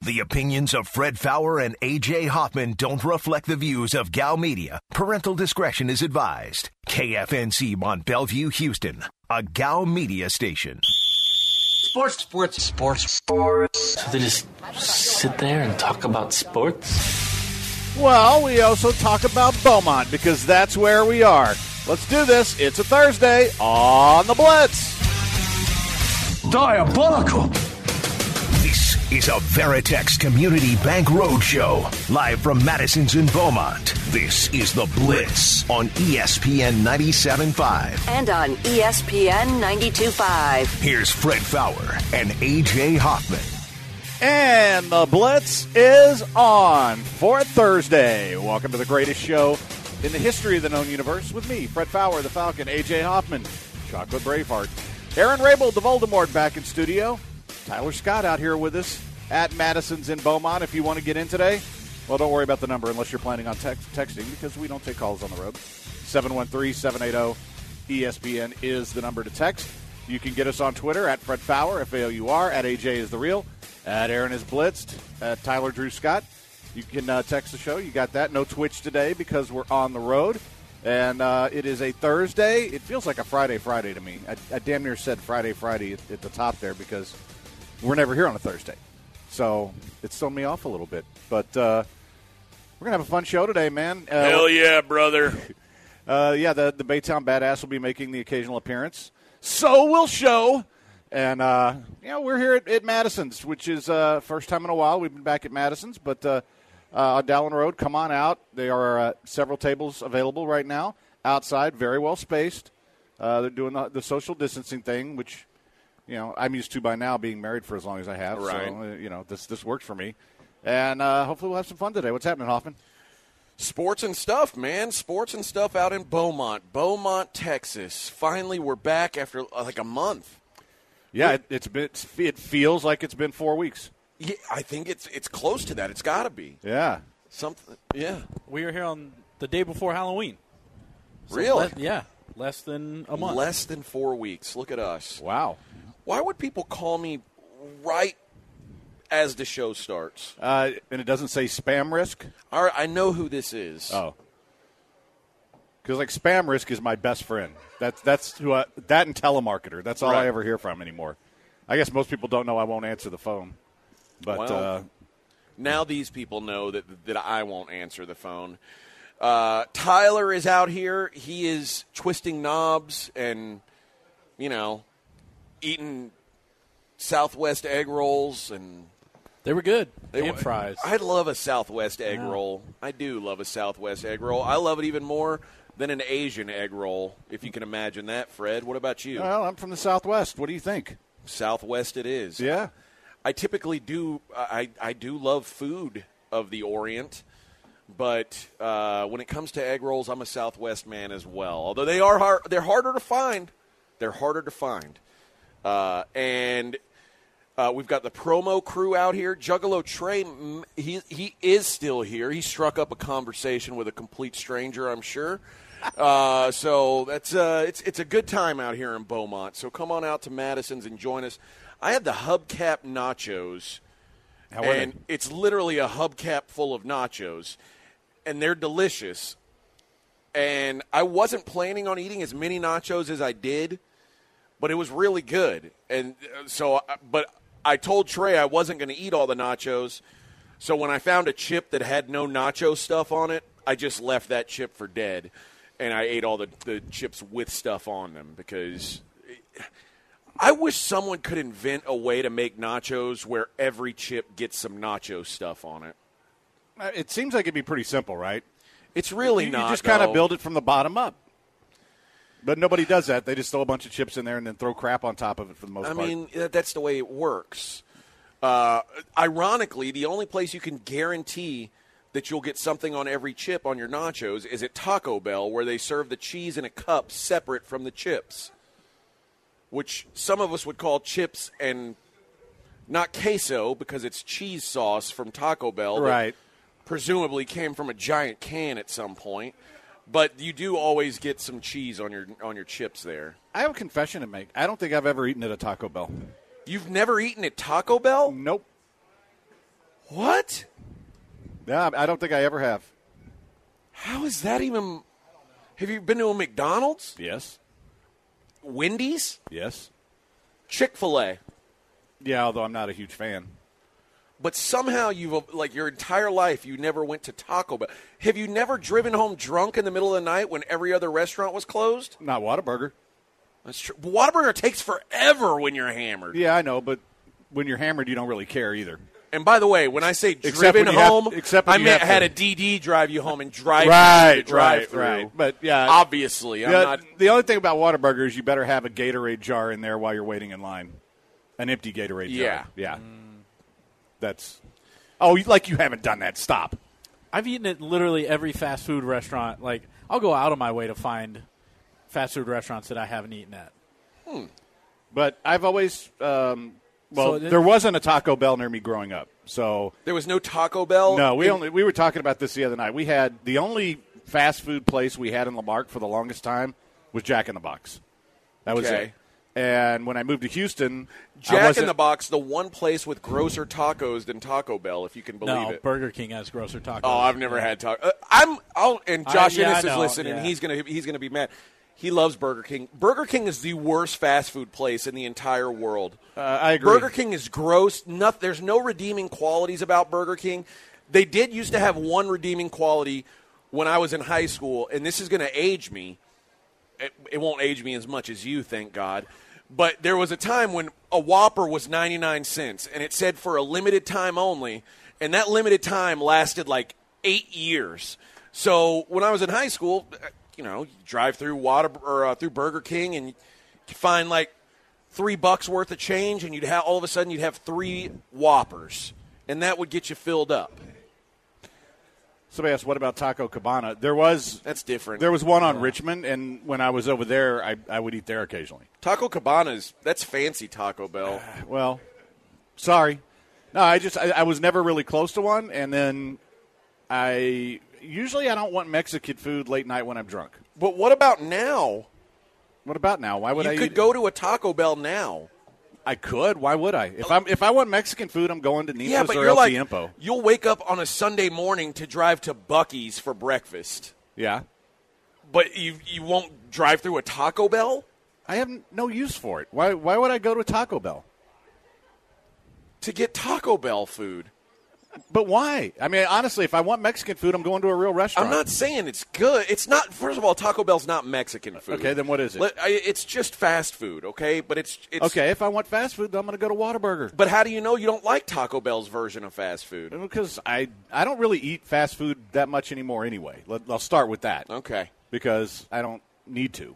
The opinions of Fred Fowler and A.J. Hoffman don't reflect the views of Gal Media. Parental discretion is advised. KFNC Mont Bellevue, Houston, a Gal Media station. Sports. So they just sit there and talk about sports? Well, we also talk about Beaumont because that's where we are. Let's do this. It's a Thursday on the Blitz. Diabolical. This is a Veritex Community Bank Roadshow, live from Madison's in Beaumont. This is The Blitz on ESPN 97.5. And on ESPN 92.5. Here's Fred Fowler and A.J. Hoffman. And the Blitz is on for Thursday. Welcome to the greatest show in the history of the known universe with me, Fred Fowler, the Falcon, A.J. Hoffman, Chocolate Braveheart. Aaron Rabel, the Voldemort, back in studio. Tyler Scott out here with us at Madison's in Beaumont. If you want to get in today, well, don't worry about the number unless you're planning on texting because we don't take calls on the road. 713-780-ESPN is the number to text. You can get us on Twitter at Fred Fowler, F-A-O-U-R, at AJ is the real, at Aaron is blitzed, at Tyler Drew Scott. You can text the show. You got that. No Twitch today because we're on the road. And it is a Thursday. It feels like a Friday to me. I damn near said Friday at the top there because we're never here on a Thursday. So it's thrown me off a little bit. But we're going to have a fun show today, man. Hell yeah, brother. The Baytown Badass will be making the occasional appearance. So will Show. And, we're here at Madison's, which is first time in a while. We've been back at Madison's. But on Dallin Road, come on out. There are several tables available right now outside, very well spaced. They're doing the social distancing thing, which – I'm used to by now being married for as long as I have. Right. So, this works for me. And hopefully we'll have some fun today. What's happening, Hoffman? Sports and stuff, man. Sports and stuff out in Beaumont, Texas. Finally, we're back after like a month. Yeah, it feels like it's been 4 weeks. Yeah, I think it's close to that. It's got to be. Yeah. Something. Yeah. We were here on the day before Halloween. So really? Less than a month. Less than 4 weeks. Look at us. Wow. Why would people call me right as the show starts? And it doesn't say spam risk? All right, I know who this is. Oh. Because, spam risk is my best friend. That's who that and telemarketer. That's all I ever hear from anymore. I guess most people don't know I won't answer the phone. But now these people know that I won't answer the phone. Tyler is out here. He is twisting knobs and, eating Southwest egg rolls, and they were good. And fries. I love a Southwest egg roll. I do love a Southwest egg roll. I love it even more than an Asian egg roll, if you can imagine that, Fred. What about you? Well, I'm from the Southwest. What do you think? Southwest it is. Yeah. I typically do. I do love food of the Orient, but when it comes to egg rolls, I'm a Southwest man as well. Although they're harder to find. They're harder to find. And we've got the promo crew out here. Juggalo Trey, he is still here. He struck up a conversation with a complete stranger, I'm sure. So that's it's a good time out here in Beaumont. So come on out to Madison's and join us. I had the hubcap nachos, and it's literally a hubcap full of nachos, and they're delicious. And I wasn't planning on eating as many nachos as I did, but it was really good. And but I told Trey I wasn't going to eat all the nachos. So when I found a chip that had no nacho stuff on it, I just left that chip for dead. And I ate all the chips with stuff on them because I wish someone could invent a way to make nachos where every chip gets some nacho stuff on it. It seems like it'd be pretty simple, right? It's really you not. You just kind of build it from the bottom up. But nobody does that. They just throw a bunch of chips in there and then throw crap on top of it for the most part. I mean, that's the way it works. Ironically, the only place you can guarantee that you'll get something on every chip on your nachos is at Taco Bell, where they serve the cheese in a cup separate from the chips, which some of us would call chips and not queso because it's cheese sauce from Taco Bell. Right. Presumably came from a giant can at some point. But you do always get some cheese on your chips there. I have a confession to make. I don't think I've ever eaten at a Taco Bell. You've never eaten at Taco Bell? Nope. What? Yeah, I don't think I ever have. How is that even? Have you been to a McDonald's? Yes. Wendy's? Yes. Chick-fil-A? Yeah, although I'm not a huge fan. But somehow you've, like, your entire life, you never went to Taco Bell. Have you never driven home drunk in the middle of the night when every other restaurant was closed? Not Whataburger. That's true. Whataburger takes forever when you're hammered. Yeah, I know, but when you're hammered, you don't really care either. And by the way, when I say Except driven when you have- home, except when I you meant have to- had a DD drive you home and drive Right, you to drive-through. right. But, yeah. Obviously, I'm not. The only thing about Whataburger is you better have a Gatorade jar in there while you're waiting in line. An empty Gatorade jar. Yeah. That's. Oh, like you haven't done that. Stop. I've eaten at literally every fast food restaurant. Like, I'll go out of my way to find fast food restaurants that I haven't eaten at. But I've always. So there wasn't a Taco Bell near me growing up. So There was no Taco Bell? no, we were talking about this the other night. We had the only fast food place we had in Lamarck for the longest time was Jack in the Box. That was Okay. it. And when I moved to Houston, Jack in the Box, the one place with grosser tacos than Taco Bell, if you can believe No, it. Burger King has grosser tacos. Oh, I've never had taco. And Josh yeah, Ennis I is know, listening. yeah. He's gonna be mad. He loves Burger King. Burger King is the worst fast food place in the entire world. I agree. Burger King is gross. There's no redeeming qualities about Burger King. They did used to have one redeeming quality when I was in high school, and this is going to age me. It won't age me as much as you, thank God. But there was a time when a Whopper was 99 cents, and it said for a limited time only, and that limited time lasted like 8 years. So when I was in high school, you drive through through Burger King, and you find like $3 worth of change, and all of a sudden you'd have 3 Whoppers, and that would get you filled up. Somebody asked, what about Taco Cabana? That's different. There was one on Richmond, and when I was over there, I would eat there occasionally. Taco Cabana's, that's fancy Taco Bell. Well, sorry. No, I was never really close to one, and then usually I don't want Mexican food late night when I'm drunk. But what about now? What about now? Why would I You could go to a Taco Bell now. I could. Why would I? If I want Mexican food, I'm going to Nipa's Yeah, but or you're El like, Tiempo. you'll wake up on a Sunday morning to drive to Buc-ee's for breakfast. Yeah. But you won't drive through a Taco Bell? I have no use for it. Why would I go to Taco Bell? To get Taco Bell food. But why? I mean, honestly, if I want Mexican food, I'm going to a real restaurant. I'm not saying it's good. It's not. First of all, Taco Bell's not Mexican food. Okay, then what is it? It's just fast food, okay? But it's okay, if I want fast food, then I'm going to go to Whataburger. But how do you know you don't like Taco Bell's version of fast food? Because I don't really eat fast food that much anymore anyway. I'll start with that. Okay. Because I don't need to.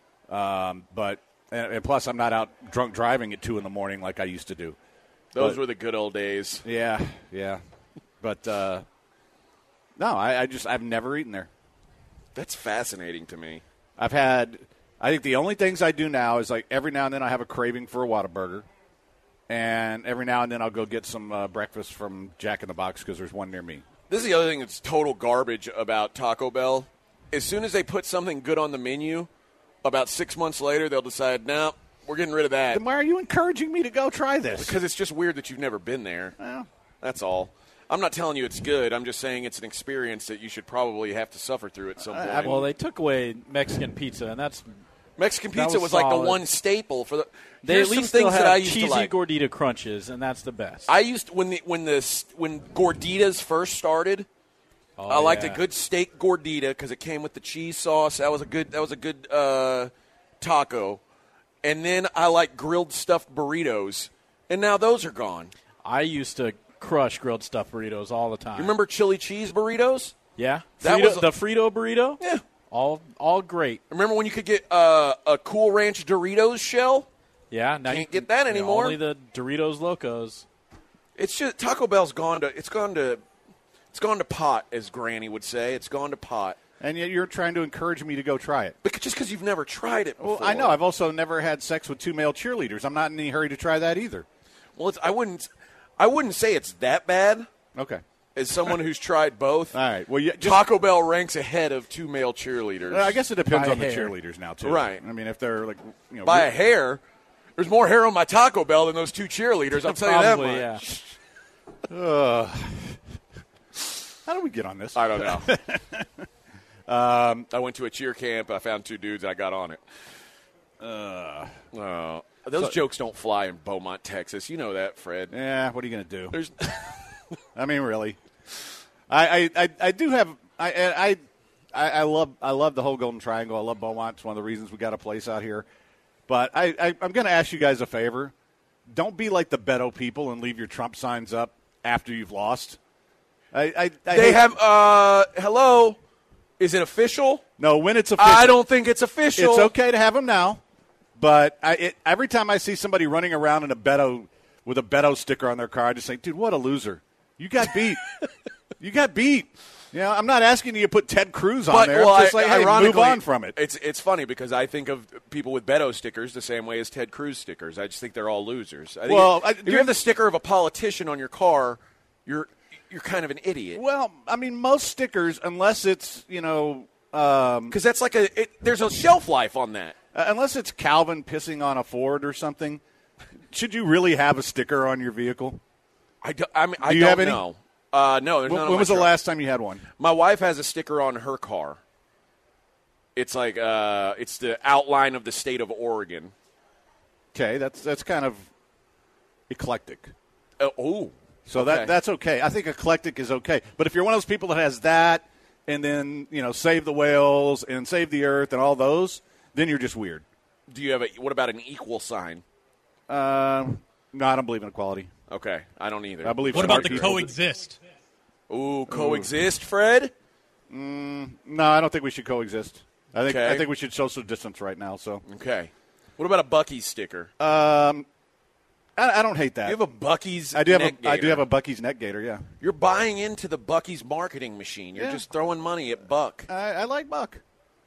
But plus, I'm not out drunk driving at 2 in the morning like I used to do. Those were the good old days. Yeah. But no, I've never eaten there. That's fascinating to me. I think the only things I do now is like every now and then I have a craving for a Whataburger. And every now and then I'll go get some breakfast from Jack in the Box because there's one near me. This is the other thing that's total garbage about Taco Bell. As soon as they put something good on the menu, about 6 months later, they'll decide, no, we're getting rid of that. Then why are you encouraging me to go try this? Because it's just weird that you've never been there. Well, that's all. I'm not telling you it's good. I'm just saying it's an experience that you should probably have to suffer through at some point. Well, they took away Mexican pizza, and that's Mexican that pizza was like the solid. one staple for the. They Here's at least some still things have that I used cheesy to like. gordita crunches, and that's the best. I used when gorditas first started. I liked a good steak gordita because it came with the cheese sauce. That was a good taco. And then I like grilled stuffed burritos, and now those are gone. I used to crush grilled stuffed burritos all the time. You remember chili cheese burritos? Yeah, That was the Frito burrito. Yeah, all great. Remember when you could get a Cool Ranch Doritos shell? Yeah, now Can't get that anymore. Only the Doritos Locos. It's just Taco Bell's gone to pot, as Granny would say. It's gone to pot. and yet you're trying to encourage me to go try it. Just because you've never tried it before. Well, I know. I've also never had sex with 2 male cheerleaders. I'm not in any hurry to try that either. Well, I wouldn't say it's that bad. Okay. As someone who's tried both, All right. Well, Taco Bell ranks ahead of 2 male cheerleaders. I guess it depends By on the hair. cheerleaders now too. Right. I mean, if they're like By a hair. There's more hair on my Taco Bell than those 2 cheerleaders. I'll tell you that Probably, much. yeah. How do we get on this? I don't know. I went to a cheer camp. I found 2 dudes. I got on it. Those jokes don't fly in Beaumont, Texas. You know that, Fred. Yeah, what are you going to do? There's, I mean, really. I do have I love the whole Golden Triangle. I love Beaumont. It's one of the reasons we got a place out here. But I'm going to ask you guys a favor. Don't be like the Beto people and leave your Trump signs up after you've lost. They have hello. Is it official? No, when it's official. I don't think it's official. It's okay to have them now. But every time I see somebody running around in with a Beto sticker on their car, I just think, dude, what a loser. You got beat. You got beat. You know, I'm not asking you to put Ted Cruz on there. Well, I'm just like, hey, move on from it. It's funny because I think of people with Beto stickers the same way as Ted Cruz stickers. I just think they're all losers. I think if you have the sticker of a politician on your car, you're kind of an idiot. Well, I mean, most stickers, unless it's, because that's like there's a shelf life on that. Unless it's Calvin pissing on a Ford or something, should you really have a sticker on your vehicle? I don't know. No, there's none. When was the last time you had one? My wife has a sticker on her car. It's like it's the outline of the state of Oregon. Okay, that's kind of eclectic. So okay. That's okay. I think eclectic is okay. But if you're one of those people that has that and then, Save the Whales and Save the Earth and all those, then you're just weird. Do you have what about an equal sign? No, I don't believe in equality. Okay, I don't either. I believe. What about the coexist? Ooh, coexist, Fred? No, I don't think we should coexist. I think we should social distance right now. So okay. What about a Buc-ee's sticker? I don't hate that. You have a Buc-ee's. I do have a Buc-ee's neck gator. Yeah. You're buying into the Buc-ee's marketing machine. You're just throwing money at Buck. I like Buck.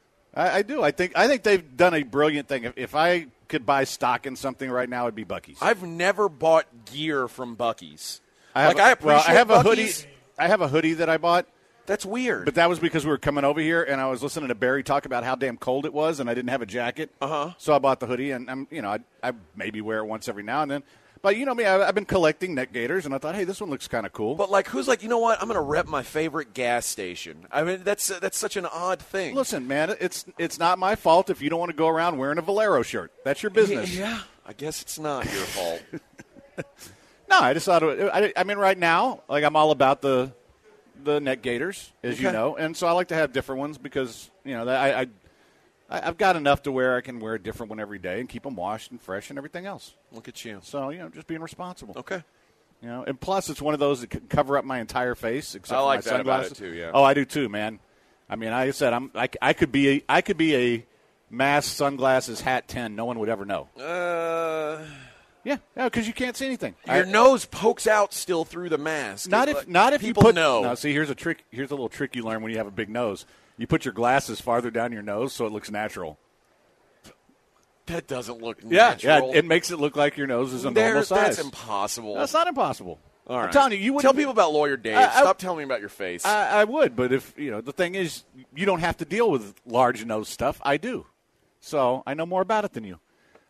I do. I think they've done a brilliant thing. If I could buy stock in something right now, it'd be Buc-ee's. I've never bought gear from Buc-ee's. I have a hoodie. I have a hoodie that I bought. That's weird. But that was because we were coming over here, and I was listening to Barry talk about how damn cold it was, and I didn't have a jacket. So I bought the hoodie, and I maybe wear it once every now and then. But you know me, I've been collecting neck gaiters, and I thought, hey, this one looks kind of cool. But who's like, you know what? I'm going to rep my favorite gas station. I mean, that's such an odd thing. Listen, man, it's not my fault if you don't want to go around wearing a Valero shirt. That's your business. Yeah, I guess it's not your fault. No, I just thought I mean, right now, I'm all about the neck gaiters, as you know, and so I like to have different ones because I've got enough to where I can wear a different one every day and keep them washed and fresh and everything else. Look at you. So, just being responsible. Okay. And plus it's one of those that can cover up my entire face except for my sunglasses. I like that about it too, yeah. Oh, I do too, man. I mean, like I said, I could be a mask, sunglasses, hat 10. No one would ever know. Yeah, because you can't see anything. Your nose pokes out still through the mask. Not if people you put. know. Now, see, here's a trick. Here's a little trick you learn when you have a big nose. You put your glasses farther down your nose so it looks natural. That doesn't look natural. Yeah, it makes it look like your nose is a normal size. That's impossible. That's not impossible. All right. I'm telling you tell people about Lawyer Dave. Stop telling me about your face. I would, but if the thing is, you don't have to deal with large nose stuff. I do, so I know more about it than you.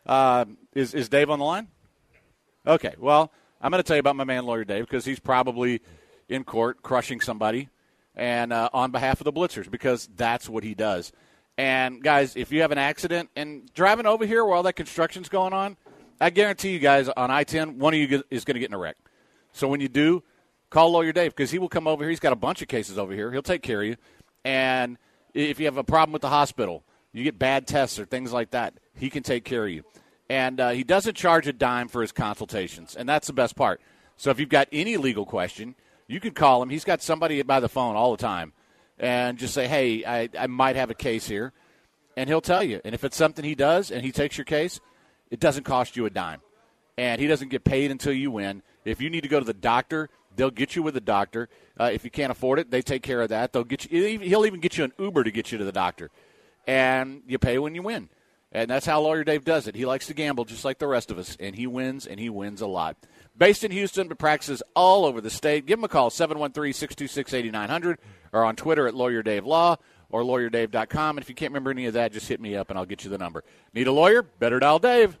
Is Dave on the line? Okay. Well, I'm going to tell you about my man Lawyer Dave because he's probably in court crushing somebody, and on behalf of the Blitzers because that's what he does. And guys, if you have an accident and driving over here where all that construction's going on, I guarantee you guys on I-10, one of you is going to get in a wreck. So when you do, call Lawyer Dave because he will come over here. He's got a bunch of cases over here. He'll take care of you. And if you have a problem with the hospital, you get bad tests or things like that, he can take care of you. And he doesn't charge a dime for his consultations, and that's the best part. So if you've got any legal question, you can call him. He's got somebody by the phone all the time. And just say, hey, I might have a case here. And he'll tell you. And if it's something he does and he takes your case, it doesn't cost you a dime. And he doesn't get paid until you win. If you need to go to the doctor, they'll get you with the doctor. If you can't afford it, they take care of that. They'll get you. He'll even get you an Uber to get you to the doctor. And you pay when you win. And that's how Lawyer Dave does it. He likes to gamble just like the rest of us. And he wins a lot. Based in Houston, but practices all over the state. Give him a call, 713-626-8900, or on Twitter at Lawyer Dave Law or LawyerDave.com. And if you can't remember any of that, just hit me up and I'll get you the number. Need a lawyer? Better dial Dave.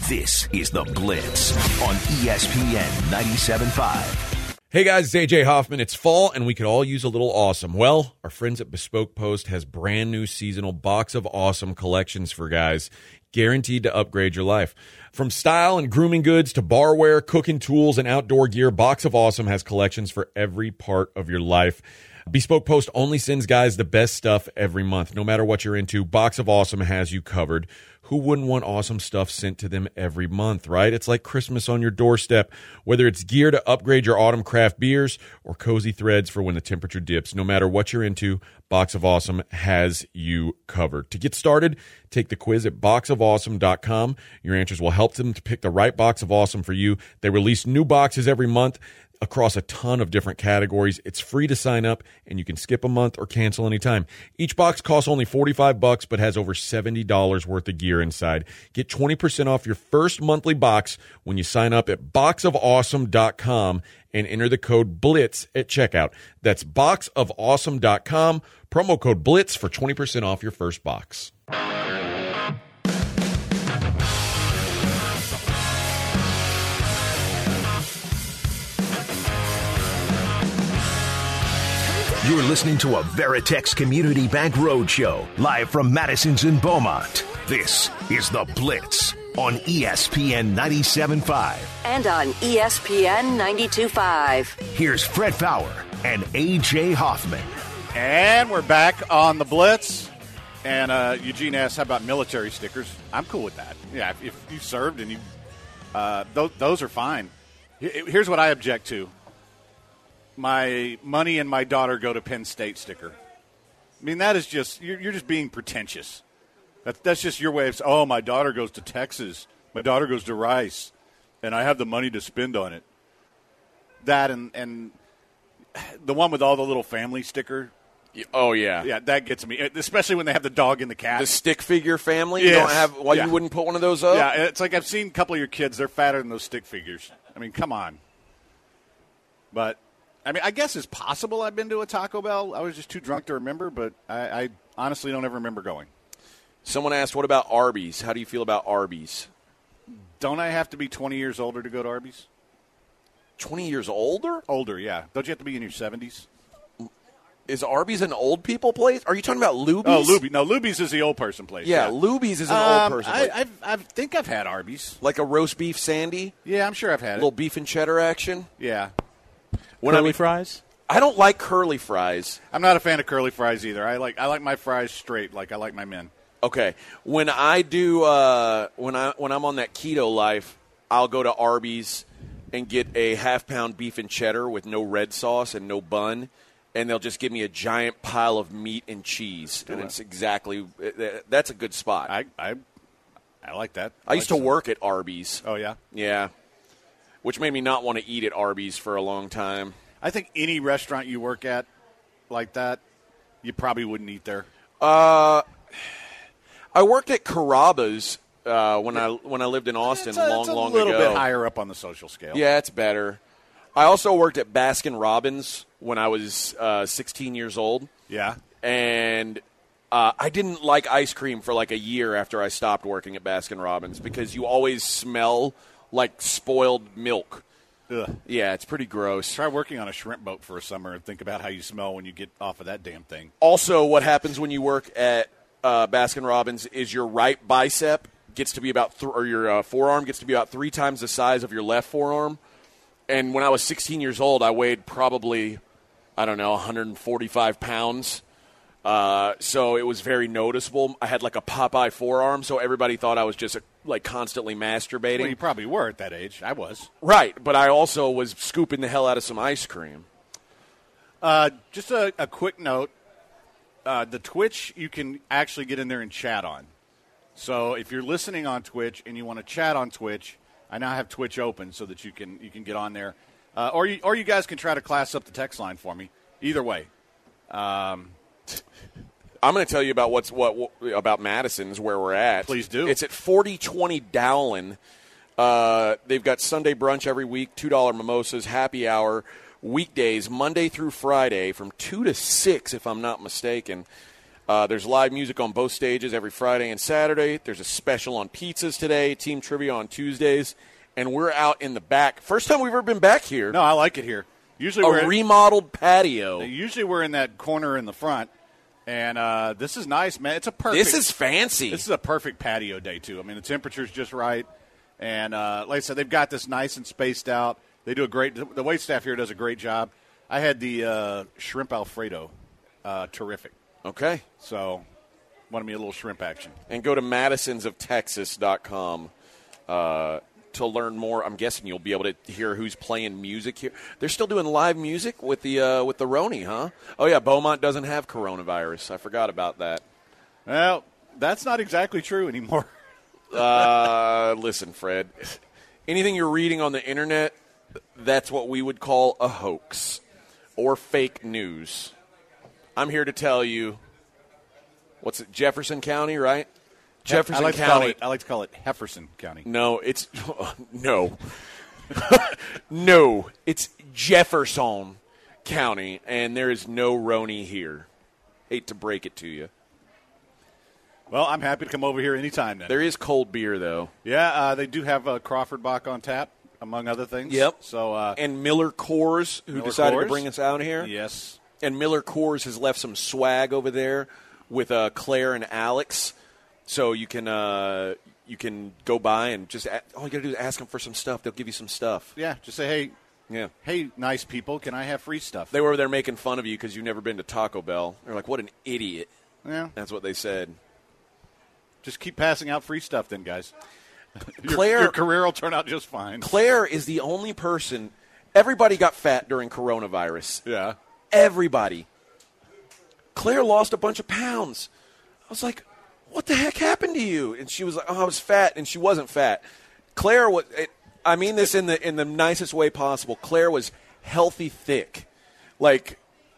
This is The Blitz on ESPN 97.5. Hey guys, it's AJ Hoffman. It's fall and we could all use a little awesome. Well, our friends at Bespoke Post has brand new seasonal Box of Awesome collections for guys, guaranteed to upgrade your life. From style and grooming goods to barware, cooking tools, and outdoor gear, Box of Awesome has collections for every part of your life. Bespoke Post only sends guys the best stuff every month. No matter what you're into, Box of Awesome has you covered. Who wouldn't want awesome stuff sent to them every month, right? It's like Christmas on your doorstep. Whether it's gear to upgrade your autumn craft beers or cozy threads for when the temperature dips, no matter what you're into, Box of Awesome has you covered. To get started, take the quiz at boxofawesome.com. Your answers will help them to pick the right Box of Awesome for you. They release new boxes every month across a ton of different categories. It's free to sign up, and you can skip a month or cancel anytime. Each box costs only $45, but has over $70 worth of gear inside. Get 20% off your first monthly box when you sign up at boxofawesome.com and enter the code BLITZ at checkout. That's boxofawesome.com, promo code BLITZ for 20% off your first box. You're listening to a Veritex Community Bank Roadshow, live from Madison's in Beaumont. This is The Blitz on ESPN 97.5. And on ESPN 92.5. Here's Fred Fowler and A.J. Hoffman. And we're back on The Blitz. And Eugene asked, how about military stickers? I'm cool with that. Yeah, if you served and you those are fine. Here's what I object to. My money and my daughter go to Penn State sticker. I mean, that is just, you're just being pretentious. That's just your way of saying, oh, my daughter goes to Texas. My daughter goes to Rice. And I have the money to spend on it. That and the one with all the little family sticker. Oh, yeah. Yeah, that gets me, especially when they have the dog and the cat. The stick figure family? Yes. You don't have, Yeah. you wouldn't put one of those up? Yeah, it's like I've seen a couple of your kids. They're fatter than those stick figures. I mean, come on. But I mean, I guess it's possible I've been to a Taco Bell. I was just too drunk to remember, but I honestly don't ever remember going. Someone asked, what about Arby's? How do you feel about Arby's? Don't I have to be 20 years older to go to Arby's? 20 years older? Older, yeah. Don't you have to be in your 70s? Is Arby's an old people place? Are you talking about Luby's? Oh, Luby's. No, Luby's is the old person place. Yeah, Luby's is an old person place. I think I've had Arby's. Like a roast beef sandy? Yeah, I'm sure I've had A little beef and cheddar action? Yeah. Curly fries? I don't like curly fries. I'm not a fan of curly fries either. I like my fries straight, like I like my men. Okay, when I do when I'm on that keto life, I'll go to Arby's and get a half-pound beef and cheddar with no red sauce and no bun, and they'll just give me a giant pile of meat and cheese, and it's exactly that's a good spot. I like that. I used to work at Arby's. Oh yeah, yeah, which made me not want to eat at Arby's for a long time. I think any restaurant you work at like that, you probably wouldn't eat there. I worked at Carrabba's when I lived in Austin long ago. It's a little bit higher up on the social scale. Yeah, it's better. I also worked at Baskin Robbins when I was 16 years old. Yeah. And I didn't like ice cream for like a year after I stopped working at Baskin Robbins because you always smell like spoiled milk. Ugh. Yeah, it's pretty gross. Try working on a shrimp boat for a summer and think about how you smell when you get off of that damn thing. Also, what happens when you work at Baskin Robbins is your right bicep gets to be about or your forearm gets to be about 3 times the size of your left forearm. And when I was 16 years old, I weighed probably, 145 pounds. So it was very noticeable. I had like a Popeye forearm, so everybody thought I was just constantly masturbating. Well, you probably were at that age. I was. Right, but I also was scooping the hell out of some ice cream. Just a quick note. The Twitch, you can actually get in there and chat on. So if you're listening on Twitch and you want to chat on Twitch, I now have Twitch open so that you can get on there. Or you guys can try to class up the text line for me. Either way. I'm going to tell you about about Madison's where we're at. Please do. It's at 4020 Dowling. They've got Sunday brunch every week, $2 mimosas, happy hour, weekdays, Monday through Friday from 2 to 6, if I'm not mistaken. There's live music on both stages every Friday and Saturday. There's a special on pizzas today, team trivia on Tuesdays, and we're out in the back. First time we've ever been back here. No, I like it here. Usually a remodeled patio. Usually we're in that corner in the front, and this is nice, man. It's a perfect. This is fancy. This is a perfect patio day too. I mean, the temperature's just right, and like I said, they've got this nice and spaced out. They do a great. The wait staff here does a great job. I had the shrimp Alfredo, terrific. Okay. So, wanted me a little shrimp action. And go to madisonsoftexas.com to learn more. I'm guessing you'll be able to hear who's playing music here. They're still doing live music with the Roni, huh? Oh, yeah, Beaumont doesn't have coronavirus. I forgot about that. Well, that's not exactly true anymore. Listen, Fred, anything you're reading on the Internet, that's what we would call a hoax or fake news. I'm here to tell you, what's it, Jefferson County, right? Jefferson County. I like to call it Hefferson County. No, it's no. No, it's Jefferson County, and there is no Roni here. Hate to break it to you. Well, I'm happy to come over here anytime then. There is cold beer, though. Yeah, they do have Crawford Bach on tap, among other things. Yep. So, and Miller Coors, who decided to bring us out here. Yes. And Miller Coors has left some swag over there with Claire and Alex. So you can go by and just all you got to do is ask them for some stuff. They'll give you some stuff. Yeah, just say, yeah, hey, nice people, can I have free stuff? They were there making fun of you because you've never been to Taco Bell. They're like, what an idiot. Yeah. That's what they said. Just keep passing out free stuff then, guys. Your career will turn out just fine. Claire is the only person. Everybody got fat during coronavirus. Yeah. Everybody. Claire lost a bunch of pounds. I was like, what the heck happened to you? And she was like, oh, I was fat, and she wasn't fat. Claire was, I mean this in the nicest way possible. Claire was healthy thick. Like,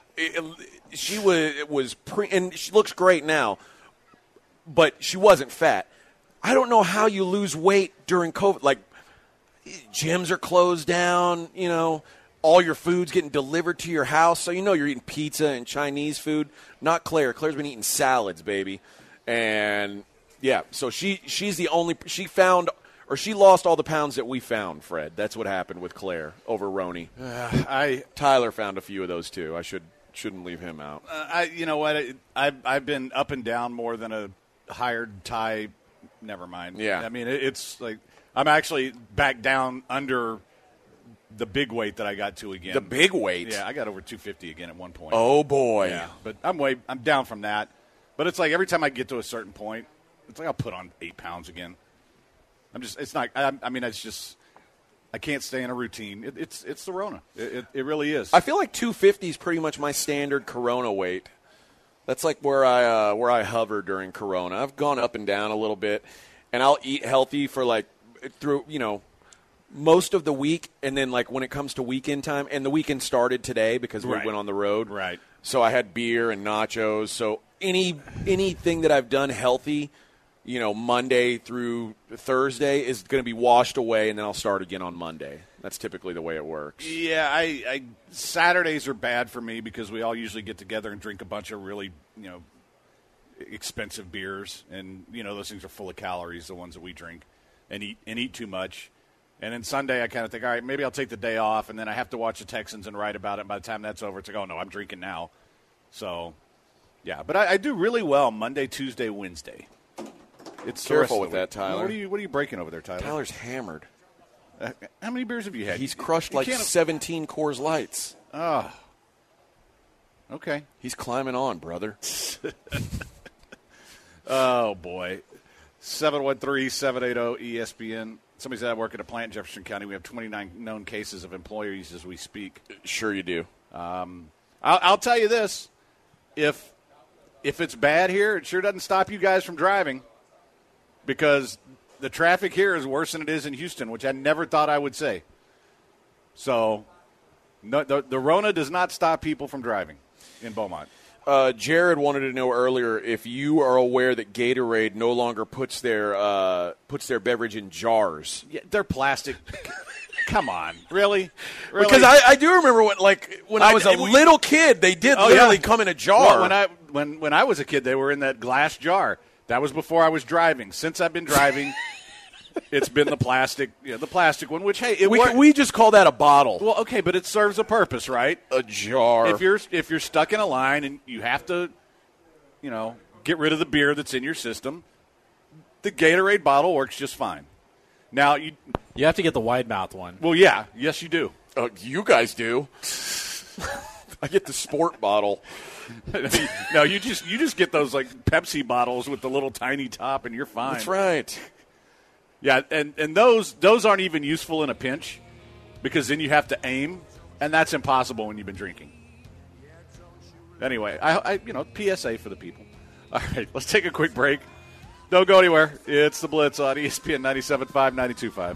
she was and she looks great now, but she wasn't fat. I don't know how you lose weight during COVID. Like, gyms are closed down, you know. All your food's getting delivered to your house, so you know you're eating pizza and Chinese food. Not Claire. Claire's been eating salads, baby. And, yeah, so she's the only – she lost all the pounds that we found, Fred. That's what happened with Claire over Roni. Tyler found a few of those, too. I shouldn't leave him out. You know what? I've been up and down more than a hired Thai. Never mind. Yeah. I mean, it's like I'm actually back down under – the big weight that I got to again. The big weight? Yeah, I got over 250 again at one point. Oh, boy. Yeah, but I'm down from that. But it's like every time I get to a certain point, it's like I'll put on 8 pounds again. It's not, I mean, it's just, I can't stay in a routine. It's the Rona. It really is. I feel like 250 is pretty much my standard Corona weight. That's like where I hover during Corona. I've gone up and down a little bit, and I'll eat healthy for like through, you know, most of the week, and then like when it comes to weekend time, and the weekend started today because we went on the road. Right. So I had beer and nachos. So anything that I've done healthy, you know, Monday through Thursday is going to be washed away, and then I'll start again on Monday. That's typically the way it works. Yeah, I Saturdays are bad for me because we all usually get together and drink a bunch of really, you know, expensive beers, and you know those things are full of calories, the ones that we drink, and eat too much. And then Sunday, I kind of think, all right, maybe I'll take the day off, and then I have to watch the Texans and write about it. And by the time that's over, it's like, oh, no, I'm drinking now. So, yeah. But I do really well Monday, Tuesday, Wednesday. It's careful with that, Tyler. What are you breaking over there, Tyler? Tyler's hammered. How many beers have you had? He's crushed like 17 Coors Lights. Oh. Okay. He's climbing on, brother. Oh, boy. 713-780-ESPN. Somebody said I work at a plant in Jefferson County. We have 29 known cases of employees as we speak. Sure you do. I'll tell you this. If it's bad here, it sure doesn't stop you guys from driving, because the traffic here is worse than it is in Houston, which I never thought I would say. So no, the Rona does not stop people from driving in Beaumont. Jared wanted to know earlier if you are aware that Gatorade no longer puts their beverage in jars. Yeah, they're plastic. Come on, really? Because I do remember when I was a little kid, they did literally come in a jar. Well, when I was a kid, they were in that glass jar. That was before I was driving. Since I've been driving, it's been the plastic one. Which we just call that a bottle. Well, okay, but it serves a purpose, right? A jar. If you're stuck in a line and you have to, get rid of the beer that's in your system, the Gatorade bottle works just fine. Now you have to get the wide mouth one. Well, yeah, yes, you do. You guys do. I get the sport bottle. No, you just get those like Pepsi bottles with the little tiny top, and you're fine. That's right. Yeah, and those aren't even useful in a pinch because then you have to aim, and that's impossible when you've been drinking. Anyway, I PSA for the people. All right, let's take a quick break. Don't go anywhere. It's the Blitz on ESPN 97.5, 92.5.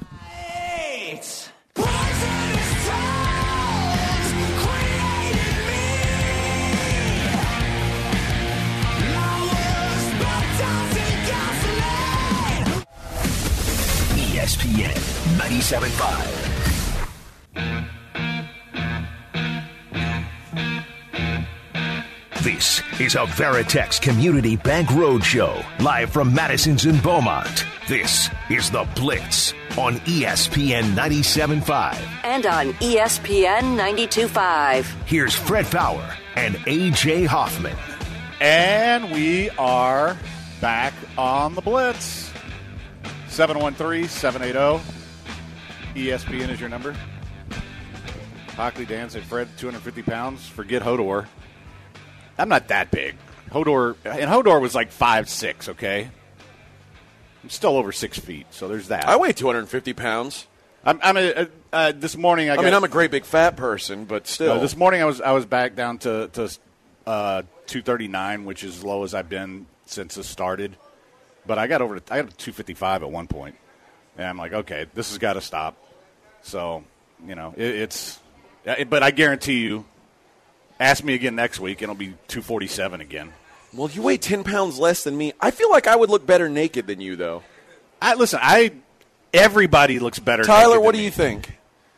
ESPN 97.5. This is a Veritex Community Bank Roadshow, live from Madison's in Beaumont. This is The Blitz on ESPN 97.5. And on ESPN 92.5. Here's Fred Faour and A.J. Hoffman. And we are back on The Blitz. 713-780. ESPN is your number. Hockley Dan said, Fred, 250 pounds. Forget Hodor. I'm not that big. Hodor was like 5'6", okay? I'm still over 6 feet, so there's that. I weigh 250 pounds. This morning I'm a great big fat person, but still. This morning I was back down to 239, which is as low as I've been since it started. But I got to 255 at one point, and I'm like, okay, this has got to stop. So, but I guarantee you, ask me again next week, and it'll be 247 again. Well, you weigh 10 pounds less than me. I feel like I would look better naked than you, though. Everybody looks better. Tyler, what do you think?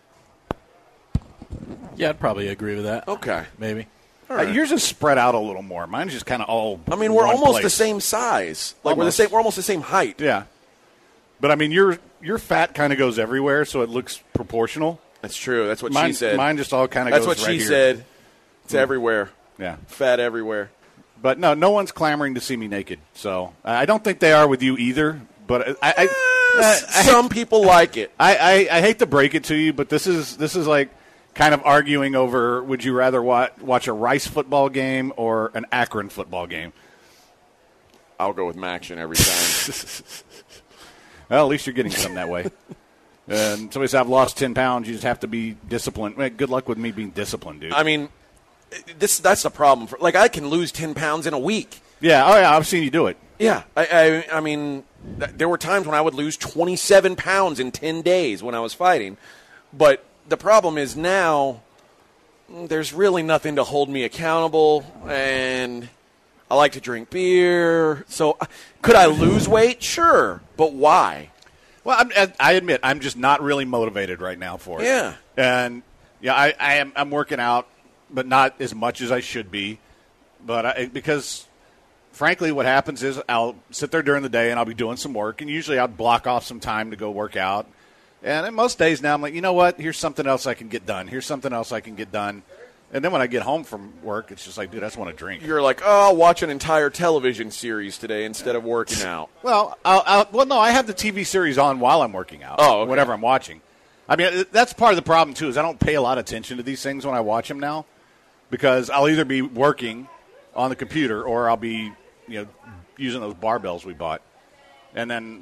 Yeah, I'd probably agree with that. Okay, maybe. Right. Yours is spread out a little more. Mine's just kind of all. I mean, we're almost the same size. Like we're almost the same height. Yeah, but I mean, your fat kind of goes everywhere, so it looks proportional. That's true. That's what she said. Mine just all kind of goes. That's what right she here. said. It's everywhere. Yeah, fat everywhere. But no one's clamoring to see me naked. So I don't think they are with you either. But some people like it. I hate to break it to you, but this is like kind of arguing over would you rather watch a Rice football game or an Akron football game? I'll go with Maction every time. Well, at least you're getting some that way. And somebody said, I've lost 10 pounds. You just have to be disciplined. Man, good luck with me being disciplined, dude. I mean, that's the problem. I can lose 10 pounds in a week. Yeah. Oh, yeah. I've seen you do it. Yeah. I mean, there were times when I would lose 27 pounds in 10 days when I was fighting. But the problem is now there's really nothing to hold me accountable, and I like to drink beer. So could I lose weight? Sure. But why? Well, I admit I'm just not really motivated right now for it. Yeah. And, yeah, I'm working out, but not as much as I should be. But because, frankly, what happens is I'll sit there during the day and I'll be doing some work, and usually I'll block off some time to go work out. And most days now I'm like, you know what? Here's something else I can get done. Here's something else I can get done. And then when I get home from work, it's just like, dude, I just want to drink. You're like, oh, I'll watch an entire television series today instead of working out. Well, no, I have the TV series on while I'm working out. Oh, okay. Whatever I'm watching. I mean, that's part of the problem, too, is I don't pay a lot of attention to these things when I watch them now because I'll either be working on the computer or I'll be, using those barbells we bought. And then,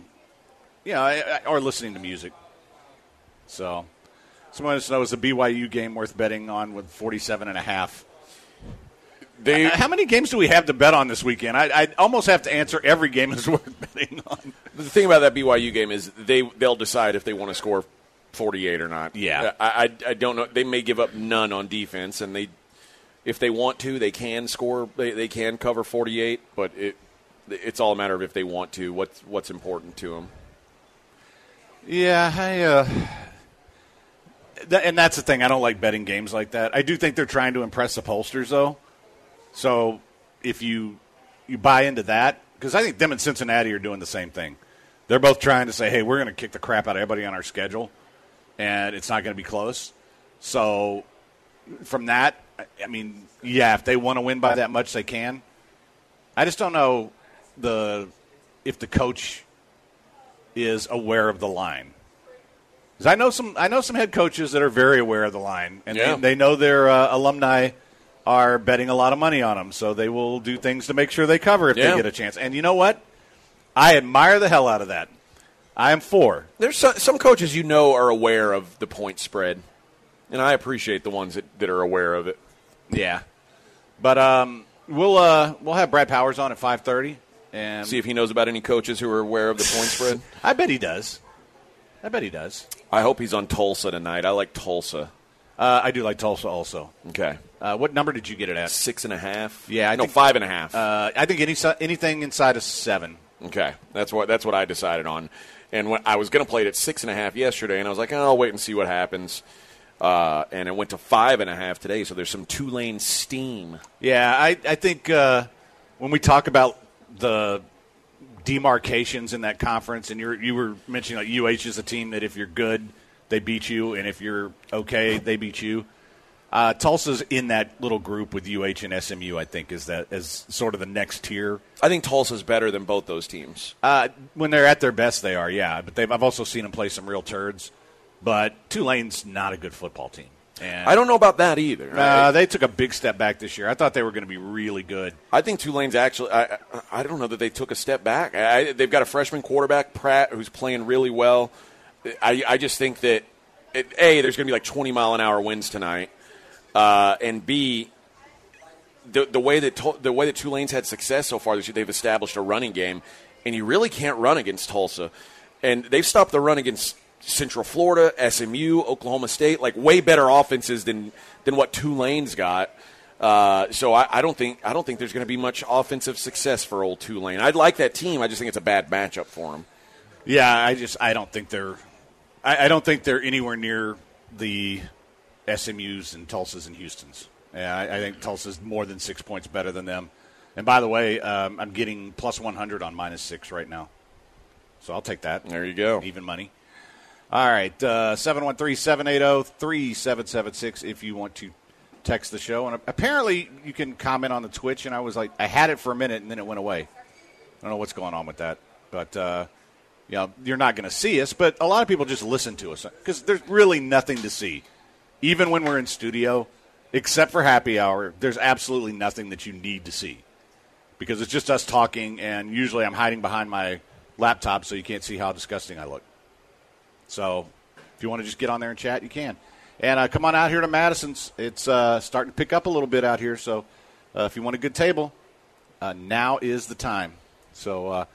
or listening to music. So, someone wants to know, is the BYU game worth betting on with 47.5? How many games do we have to bet on this weekend? I almost have to answer every game is worth betting on. The thing about that BYU game is they'll decide if they want to score 48 or not. Yeah. I don't know. They may give up none on defense, and if they want to, they can score. They can cover 48, but it's all a matter of if they want to. What's important to them. Yeah, and that's the thing. I don't like betting games like that. I do think they're trying to impress the pollsters, though. So if you buy into that, because I think them and Cincinnati are doing the same thing. They're both trying to say, hey, we're going to kick the crap out of everybody on our schedule, and it's not going to be close. So from that, I mean, yeah, if they want to win by that much, they can. I just don't know if the coach is aware of the line. Because I know some head coaches that are very aware of the line, and they know their alumni are betting a lot of money on them, so they will do things to make sure they cover if they get a chance. And you know what? I admire the hell out of that. I am for. There's some coaches are aware of the point spread, and I appreciate the ones that are aware of it. Yeah, but we'll have Brad Powers on at 5:30 and see if he knows about any coaches who are aware of the point spread. I bet he does. I hope he's on Tulsa tonight. I like Tulsa. I do like Tulsa also. Okay. What number did you get it at? 6.5. Yeah, I think 5.5. I think anything inside of 7. Okay, that's what I decided on. And when I was going to play it at 6.5 yesterday, and I was like, I'll wait and see what happens. And it went to 5.5 today, so there's some Tulane steam. Yeah, I think when we talk about the demarcations in that conference, and you were mentioning like UH is a team that if you're good, they beat you, and if you're okay, they beat you. Tulsa's in that little group with UH and SMU, I think, is sort of the next tier. I think Tulsa's better than both those teams. When they're at their best, they are, yeah. But I've also seen them play some real turds. But Tulane's not a good football team. And I don't know about that either. They took a big step back this year. I thought they were going to be really good. I think Tulane's actually I don't know that they took a step back. They've got a freshman quarterback, Pratt, who's playing really well. I just think that, A, there's going to be like 20-mile-an-hour winds tonight. And B, the way that Tulane's had success so far this year, they've established a running game, and you really can't run against Tulsa. And they've stopped the run against Central Florida, SMU, Oklahoma State, like way better offenses than what Tulane's got. So I don't think there's going to be much offensive success for old Tulane. I'd like that team. I just think it's a bad matchup for them. Yeah, I don't think they're anywhere near the SMU's and Tulsa's and Houston's. Yeah, I think Tulsa's more than 6 points better than them. And by the way, I'm getting plus 100 on -6 right now. So I'll take that. There you go. Even money. All right, 713-780-3776 if you want to text the show. And apparently you can comment on the Twitch, and I was like, I had it for a minute, and then it went away. I don't know what's going on with that. But, you're not going to see us, but a lot of people just listen to us because there's really nothing to see. Even when we're in studio, except for happy hour, there's absolutely nothing that you need to see because it's just us talking, and usually I'm hiding behind my laptop so you can't see how disgusting I look. So if you want to just get on there and chat, you can. And come on out here to Madison's. It's starting to pick up a little bit out here, so if you want a good table, now is the time. So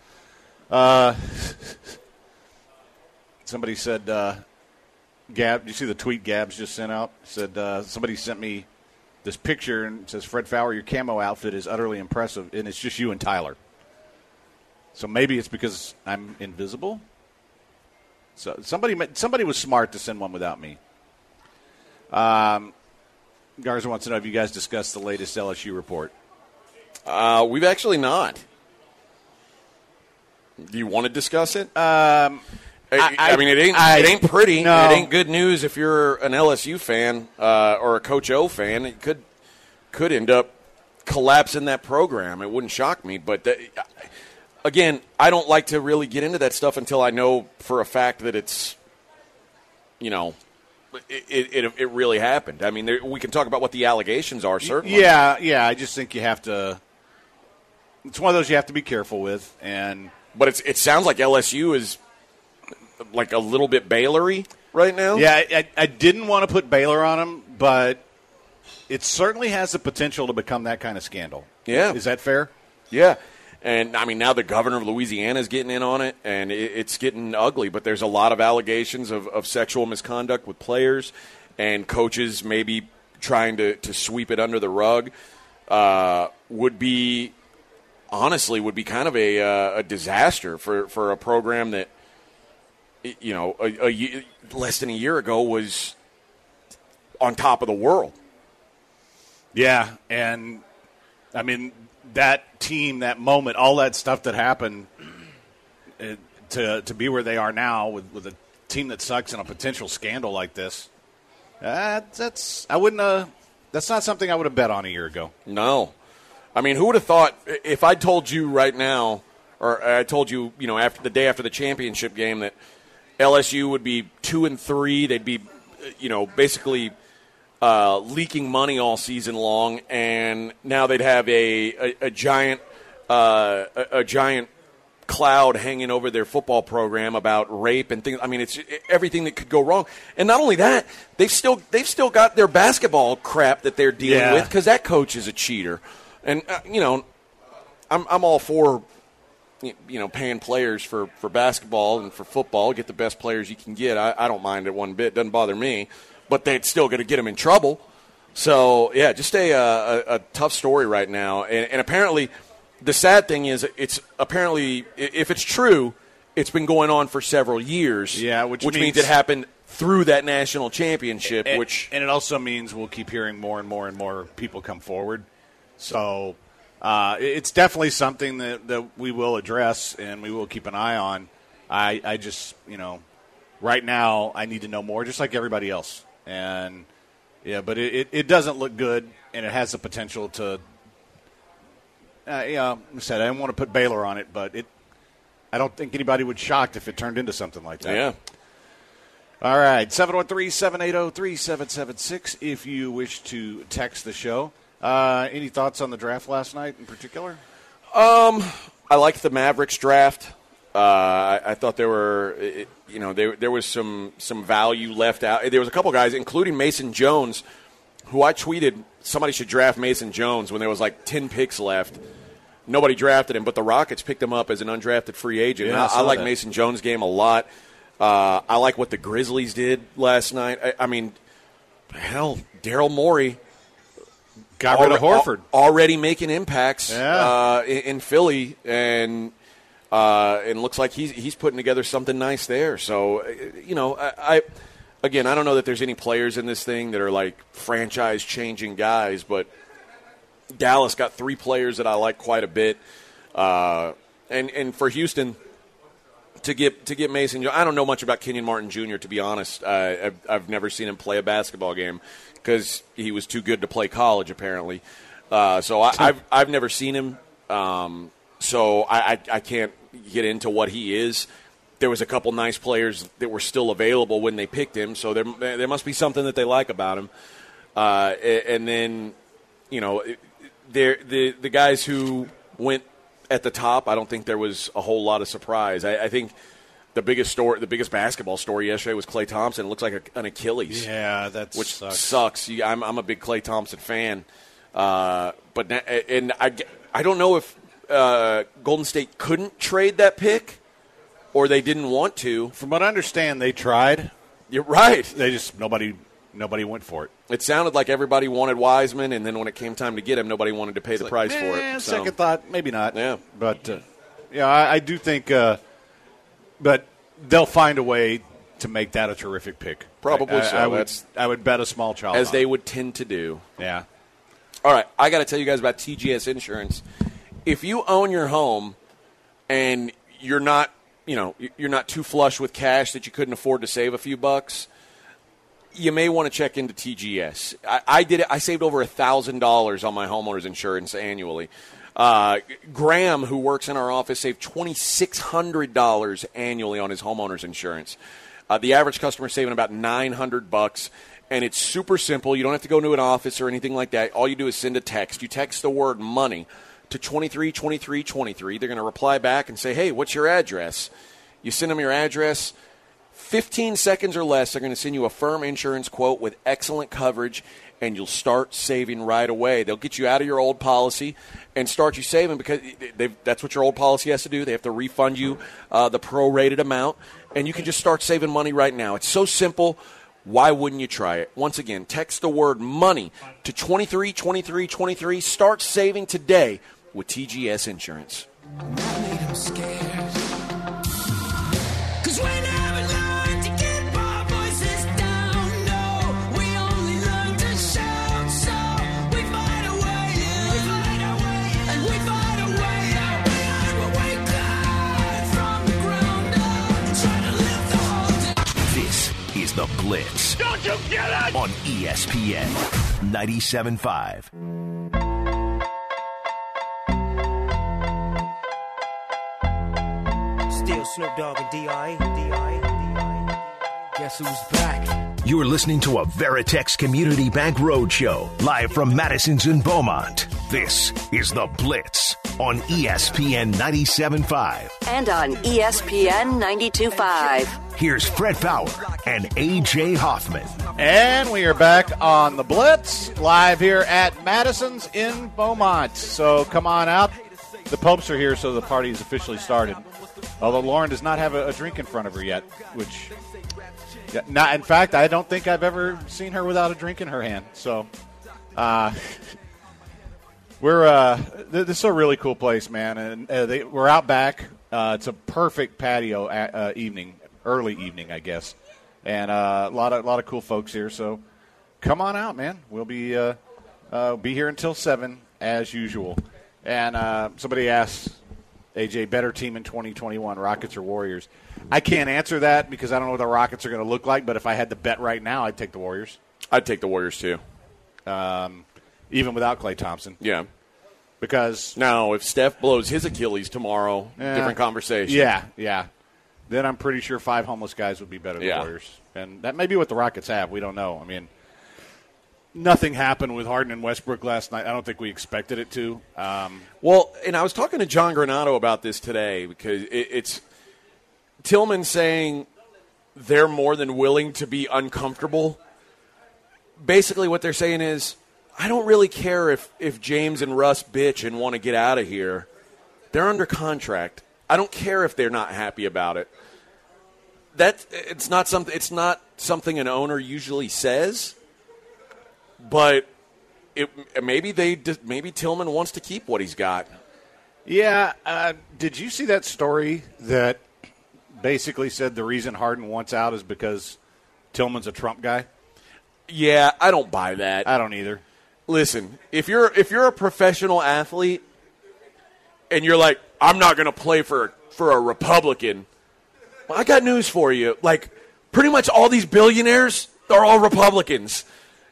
somebody said, Gab, you see the tweet Gabs just sent out? Said somebody sent me this picture and it says, Fred Fowler, your camo outfit is utterly impressive, and it's just you and Tyler. So maybe it's because I'm invisible. So somebody was smart to send one without me. Garza wants to know if you guys discussed the latest LSU report. We've actually not. Do you want to discuss it? I mean, it ain't pretty. No. It ain't good news if you're an LSU fan or a Coach O fan. It could end up collapsing that program. It wouldn't shock me, but again, I don't like to really get into that stuff until I know for a fact that it's, it really happened. I mean, we can talk about what the allegations are, certainly. Yeah. I just think you have to. It's one of those you have to be careful with, but it sounds like LSU is like a little bit Baylor-y right now. Yeah, I didn't want to put Baylor on them, but it certainly has the potential to become that kind of scandal. Yeah, is that fair? Yeah. And, I mean, now the governor of Louisiana is getting in on it, and it's getting ugly. But there's a lot of allegations of sexual misconduct with players, and coaches maybe trying to sweep it under the rug would be kind of a disaster for a program that, less than a year ago was on top of the world. Yeah, and, I mean – that team, that moment, all that stuff that happened to be where they are now with a team that sucks and a potential scandal like this. That's not something I would have bet on a year ago. No. I mean, who would have thought if I told you right now, or I told you, after the day after the championship game that LSU would be 2-3, they'd be, basically leaking money all season long, and now they'd have a giant cloud hanging over their football program about rape and things. I mean, it's everything that could go wrong. And not only that, they've still got their basketball crap that they're dealing with because that coach is a cheater. And I'm all for paying players for basketball and for football, get the best players you can get. I don't mind it one bit. Doesn't bother me. But they're still going to get them in trouble. So, yeah, just a tough story right now. And apparently – the sad thing is, it's apparently, if it's true, it's been going on for several years. Yeah, which means it happened through that national championship. And it also means we'll keep hearing more and more and more people come forward. So it's definitely something that we will address and we will keep an eye on. I just, right now I need to know more, just like everybody else. And yeah, but it doesn't look good, and it has the potential to. Like I said, I didn't want to put Baylor on it, but I don't think anybody would be shocked if it turned into something like that. Yeah. All right, 713-780-3776 if you wish to text the show. Any thoughts on the draft last night in particular? I liked the Mavericks draft. I thought there were, there was some value left out. There was a couple guys, including Mason Jones, who I tweeted somebody should draft Mason Jones when there was like 10 picks left. Nobody drafted him, but the Rockets picked him up as an undrafted free agent. Yeah, I like Mason Jones' game a lot. I like what the Grizzlies did last night. I mean, hell, Daryl Morey got rid of Horford. Already making impacts in Philly, and looks like he's putting together something nice there. So, I don't know that there's any players in this thing that are like franchise-changing guys, but Dallas got 3 players that I like quite a bit. And for Houston to get Mason, I don't know much about Kenyon Martin Jr., to be honest. I've never seen him play a basketball game because he was too good to play college, apparently. So I've never seen him. So I can't get into what he is. There was a couple nice players that were still available when they picked him, so there must be something that they like about him. And then, the guys who went at the top, I don't think there was a whole lot of surprise. I think the biggest basketball story yesterday was Klay Thompson. It looks like an Achilles. Yeah, which sucks. I'm a big Klay Thompson fan, but I don't know if Golden State couldn't trade that pick. Or they didn't want to. From what I understand, they tried. You're right. They just nobody went for it. It sounded like everybody wanted Wiseman, and then when it came time to get him, nobody wanted to pay the price for it. So. Second thought, maybe not. Yeah, but I do think, but they'll find a way to make that a terrific pick. Probably so. I would bet a small child as on they it. would tend to do. Yeah. All right, I got to tell you guys about TGS Insurance. If you own your home and you're not too flush with cash that you couldn't afford to save a few bucks, you may want to check into TGS. I did it. I saved over $1,000 on my homeowner's insurance annually. Graham, who works in our office, saved $2,600 annually on his homeowner's insurance. The average customer is saving about $900, and it's super simple. You don't have to go to an office or anything like that. All you do is send a text. You text the word money to 232323. They're going to reply back and say, hey, what's your address? You send them your address. 15 seconds or less, they're going to send you a firm insurance quote with excellent coverage, and you'll start saving right away. They'll get you out of your old policy and start you saving because that's what your old policy has to do. They have to refund you the prorated amount, and you can just start saving money right now. It's so simple. Why wouldn't you try it? Once again, text the word money to 232323. Start saving today with TGS Insurance. The Blitz. Don't you get it? On ESPN 97.5. Still Snoop Dogg and D.I. Guess who's back? You're listening to a Veritex Community Bank Roadshow, live from Madison's in Beaumont. This is The Blitz on ESPN 97.5. And on ESPN 92.5. Here's Fred Fowler and A.J. Hoffman. And we are back on The Blitz, live here at Madison's in Beaumont. So come on out. The Popes are here, so the party is officially started. Although Lauren does not have a drink in front of her yet, which, not, in fact, I don't think I've ever seen her without a drink in her hand. So, this is a really cool place, man, and we're out back. It's a perfect patio early evening, I guess, and a lot of cool folks here. So, come on out, man. We'll be here until 7 as usual. And somebody asked, AJ, better team in 2021, Rockets or Warriors? I can't answer that because I don't know what the Rockets are going to look like, but if I had to bet right now, I'd take the Warriors. I'd take the Warriors, too. Even without Klay Thompson. Yeah. Because now, if Steph blows his Achilles tomorrow, different conversation. Yeah. Then I'm pretty sure 5 homeless guys would be better than the Warriors. And that may be what the Rockets have. We don't know. I mean, nothing happened with Harden and Westbrook last night. I don't think we expected it to. Well, and I was talking to John Granato about this today because it's Tillman saying they're more than willing to be uncomfortable. Basically what they're saying is, I don't really care if James and Russ bitch and want to get out of here. They're under contract. I don't care if they're not happy about it. It's not something an owner usually says. But maybe Tillman wants to keep what he's got. Yeah. Did you see that story that basically said the reason Harden wants out is because Tillman's a Trump guy? Yeah, I don't buy that. I don't either. Listen, if you're a professional athlete and you're like, I'm not going to play for a Republican, well, I got news for you. Like, pretty much all these billionaires are all Republicans.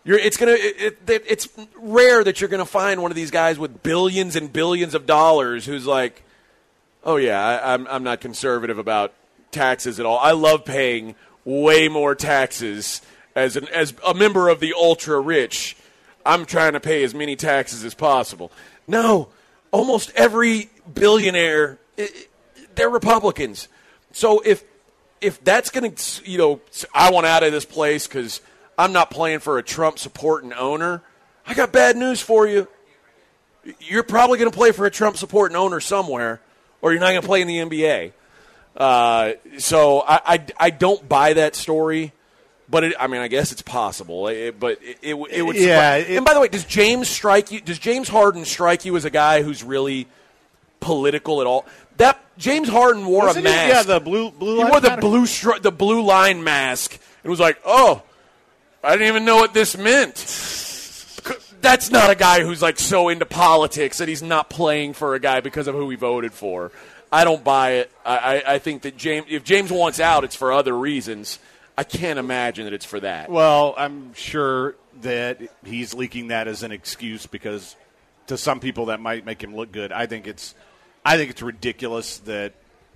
It's rare that you're going to find one of these guys with billions and billions of dollars who's like, oh yeah, I'm not conservative about taxes at all. I love paying way more taxes as a member of the ultra rich. I'm trying to pay as many taxes as possible. No, almost every billionaire, they're Republicans. So if that's going to, I want out of this place because I'm not playing for a Trump-supporting owner, I got bad news for you. You're probably going to play for a Trump-supporting owner somewhere, or you're not going to play in the NBA. So I don't buy that story, but I guess it's possible. It would. Yeah. And by the way, does James Harden strike you as a guy who's really political at all? That James Harden wore a mask. Yeah, the blue line. He wore the blue line mask and was like, oh, I didn't even know what this meant. That's not a guy who's like so into politics that he's not playing for a guy because of who he voted for. I don't buy it. I think that if James wants out, it's for other reasons. I can't imagine that it's for that. Well, I'm sure that he's leaking that as an excuse because to some people that might make him look good. I think it's ridiculous that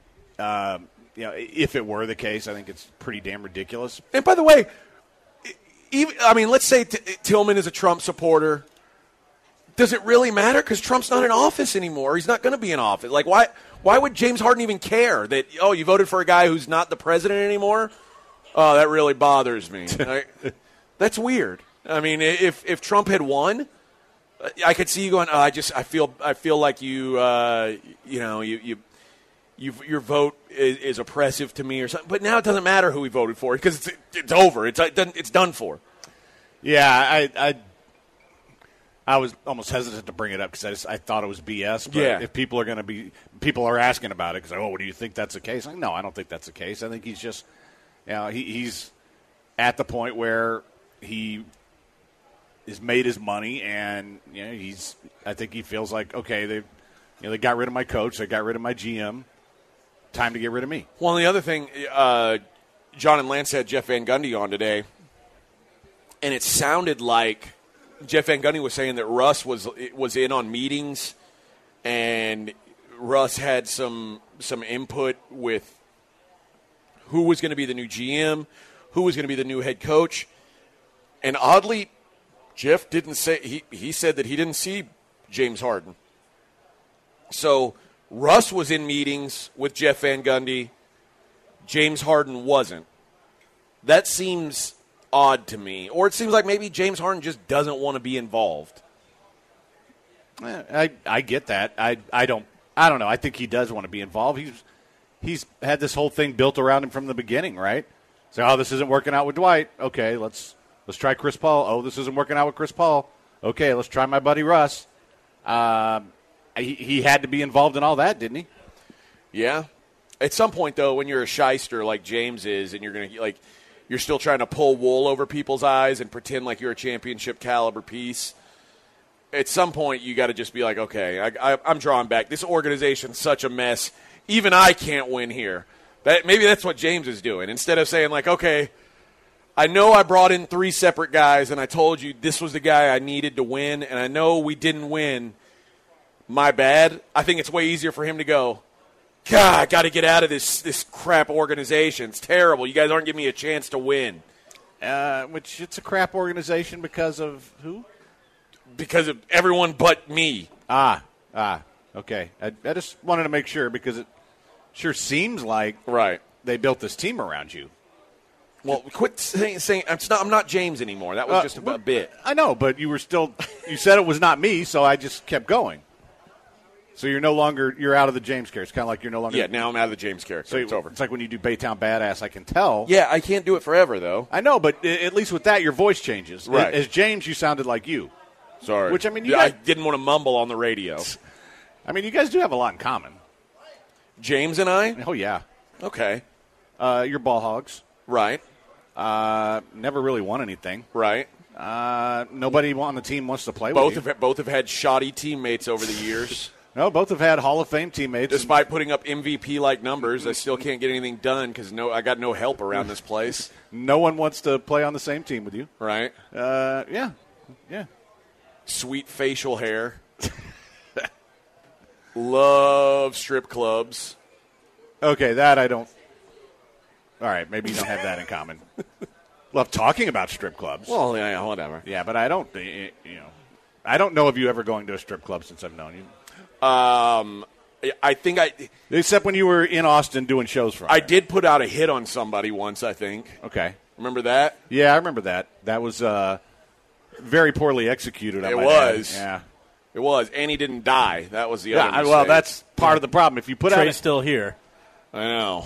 if it were the case, I think it's pretty damn ridiculous. And by the way, let's say Tillman is a Trump supporter. Does it really matter? Because Trump's not in office anymore. He's not going to be in office. Like, why would James Harden even care that, you voted for a guy who's not the president anymore? Oh, that really bothers me. That's weird. I mean, if Trump had won, I could see you going, I feel like your vote is oppressive to me or something. But now it doesn't matter who we voted for because it's over. It's done for. Yeah, I was almost hesitant to bring it up because I thought it was BS. But if people are asking about it because, what do you think that's the case? No, I don't think that's the case. I think he's just, he's at the point where he has made his money and I think he feels like, okay, they got rid of my coach, they got rid of my GM. Time to get rid of me. Well, and the other thing, John and Lance had Jeff Van Gundy on today, and it sounded like Jeff Van Gundy was saying that Russ was in on meetings, and Russ had some input with who was going to be the new GM, who was going to be the new head coach. And oddly, Jeff didn't say – he said that he didn't see James Harden. So Russ was in meetings with Jeff Van Gundy. James Harden wasn't. That seems odd to me. Or it seems like maybe James Harden just doesn't want to be involved. I get that. I don't know. I think he does want to be involved. He's had this whole thing built around him from the beginning, right? So, this isn't working out with Dwight. Okay, let's try Chris Paul. Oh, this isn't working out with Chris Paul. Okay, let's try my buddy Russ. He had to be involved in all that, didn't he? Yeah. At some point, though, when you're a shyster like James is, and you're still trying to pull wool over people's eyes and pretend like you're a championship caliber piece, at some point you got to just be like, okay, I'm drawing back. This organization's such a mess. Even I can't win here. Maybe that's what James is doing. Instead of saying, like, okay, I know I brought in 3 separate guys, and I told you this was the guy I needed to win, and I know we didn't win. My bad. I think it's way easier for him to go, God, I got to get out of this crap organization. It's terrible. You guys aren't giving me a chance to win. Which it's a crap organization because of who? Because of everyone but me. Okay. I just wanted to make sure because it sure seems like they built this team around you. Well, quit saying I'm not James anymore. That was just a bit. I know, but you said it was not me, so I just kept going. So you're out of the James character. It's kind of like you're no longer. Yeah, now I'm out of the James character. So it's over. It's like when you do Baytown Badass, I can tell. Yeah, I can't do it forever, though. I know, but at least with that, your voice changes. Right. As James, you sounded like you. Sorry. Which, I mean, I didn't want to mumble on the radio. I mean, you guys do have a lot in common. James and I? Oh, yeah. Okay. You're ball hogs. Right. Never really won anything. Right. Nobody on the team wants to play with you. Both have had shoddy teammates over the years. No, both have had Hall of Fame teammates. Despite putting up MVP-like numbers, I still can't get anything done because I got no help around this place. No one wants to play on the same team with you. Right. Yeah. Sweet facial hair. Love strip clubs. Okay, that I don't. All right, maybe you don't have that in common. Love talking about strip clubs. Well, yeah, whatever. Yeah, but I don't. I don't know of you ever going to a strip club since I've known you. I think except when you were in Austin doing shows for. I did put out a hit on somebody once. I think. Okay. Remember that? Yeah, I remember that. That was very poorly executed. It was. Yeah. It was, and he didn't die. That was the other mistake. Well, that's part of the problem. If you put Trey's still here. I know.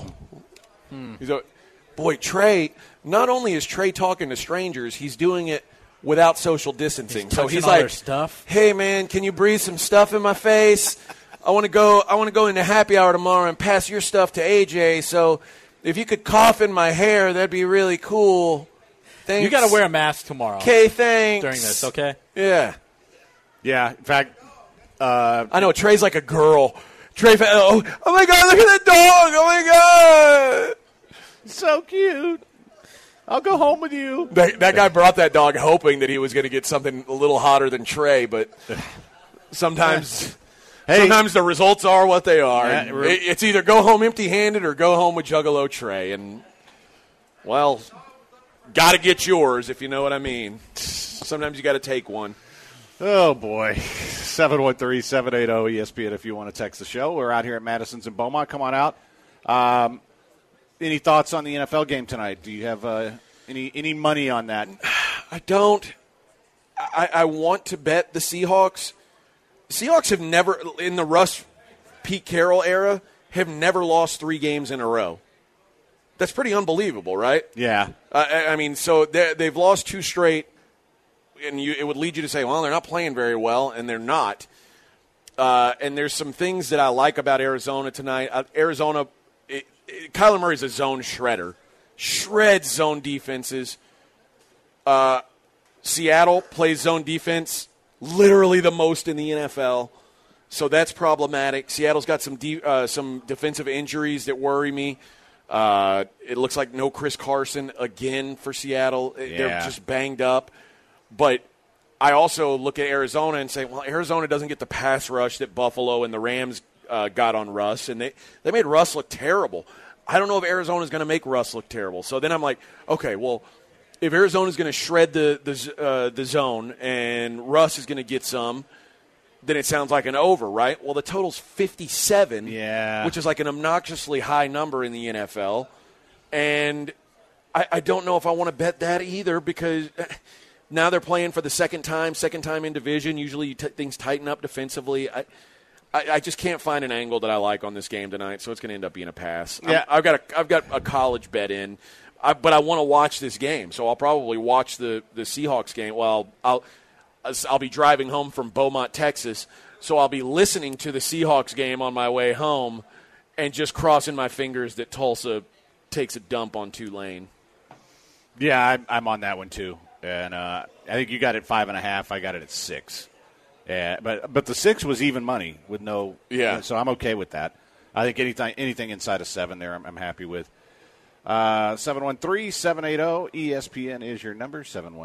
Boy, Trey, not only is Trey talking to strangers, he's doing it without social distancing. So he's like, stuff. Hey, man, can you breathe some stuff in my face? I want to go into happy hour tomorrow and pass your stuff to AJ. So if you could cough in my hair, that'd be really cool. Thanks. You got to wear a mask tomorrow. Okay, thanks. During this, okay? Yeah. Yeah, in fact, I know Trey's like a girl. Trey, oh my God, look at that dog! Oh my God, so cute. I'll go home with you. That guy brought that dog hoping that he was going to get something a little hotter than Trey, but sometimes the results are what they are. Yeah, it's either go home empty-handed or go home with Juggalo Trey, and well, got to get yours if you know what I mean. Sometimes you got to take one. Oh, boy. 713-780-ESPN if you want to text the show. We're out here at Madison's in Beaumont. Come on out. Any thoughts on the NFL game tonight? Do you have any money on that? I don't. I want to bet the Seahawks. Seahawks have never, in the Russ Pete Carroll era, have never lost 3 games in a row. That's pretty unbelievable, right? Yeah. I mean, so they've lost 2 straight. And it would lead you to say, well, they're not playing very well, and they're not. And there's some things that I like about Arizona tonight. Kyler Murray's a zone shredder. Shreds zone defenses. Seattle plays zone defense literally the most in the NFL. So that's problematic. Seattle's got some defensive injuries that worry me. It looks like no Chris Carson again for Seattle. They're just banged up. But I also look at Arizona and say, well, Arizona doesn't get the pass rush that Buffalo and the Rams got on Russ, and they made Russ look terrible. I don't know if Arizona's going to make Russ look terrible. So then I'm like, okay, well, if Arizona's going to shred the zone and Russ is going to get some, then it sounds like an over, right? Well, the total's 57, which is like an obnoxiously high number in the NFL. And I don't know if I want to bet that either, because now they're playing for the second time in division. Usually things tighten up defensively. I just can't find an angle that I like on this game tonight, so it's going to end up being a pass. Yeah. I've got a college bet in, but I want to watch this game, so I'll probably watch the Seahawks game. Well, I'll be driving home from Beaumont, Texas, so I'll be listening to the Seahawks game on my way home and just crossing my fingers that Tulsa takes a dump on Tulane. Yeah, I'm on that one too. And I think you got it 5.5. I got it at 6. Yeah, but the 6 was even money with no. Yeah. So I'm okay with that. I think anything inside of 7 there, I'm happy with. 713-780 ESPN is your number.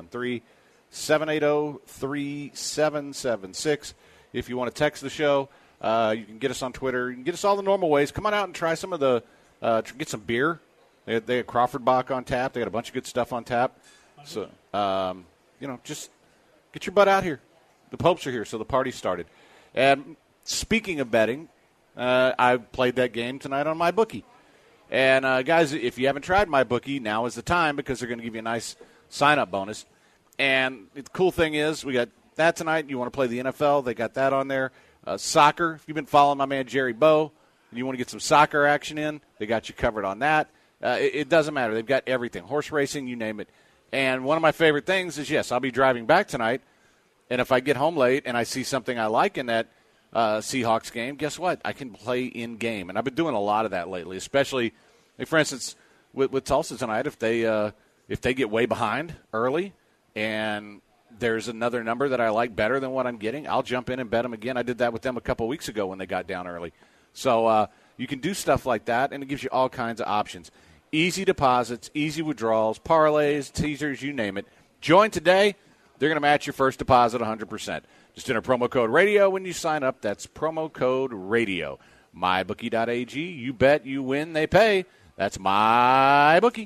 713-780-3776. If you want to text the show, you can get us on Twitter. You can get us all the normal ways. Come on out and try some of the. Get some beer. They had Crawford Bach on tap. They got a bunch of good stuff on tap. So just get your butt out here. The Popes are here, so the party started. And speaking of betting, I played that game tonight on MyBookie. And, guys, if you haven't tried MyBookie, now is the time, because they're going to give you a nice sign-up bonus. And the cool thing is we got that tonight. You want to play the NFL, they got that on there. Soccer, if you've been following my man Jerry Bowe and you want to get some soccer action in, they got you covered on that. It doesn't matter. They've got everything, horse racing, you name it. And one of my favorite things is, yes, I'll be driving back tonight, and if I get home late and I see something I like in that Seahawks game, guess what? I can play in-game. And I've been doing a lot of that lately, especially, like, for instance, with Tulsa tonight, if they get way behind early and there's another number that I like better than what I'm getting, I'll jump in and bet them again. I did that with them a couple weeks ago when they got down early. So you can do stuff like that, and it gives you all kinds of options. Easy deposits, easy withdrawals, parlays, teasers, you name it. Join today. They're going to match your first deposit 100%. Just enter promo code radio when you sign up. That's promo code radio. MyBookie.ag. You bet, you win, they pay. That's MyBookie.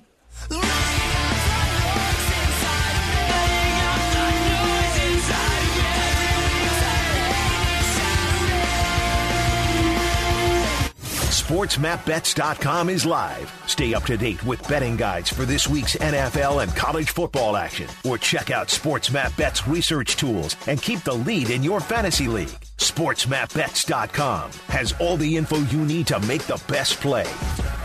SportsMapBets.com is live. Stay up to date with betting guides for this week's NFL and college football action. Or check out SportsMapBet's research tools and keep the lead in your fantasy league. SportsMapBets.com has all the info you need to make the best play.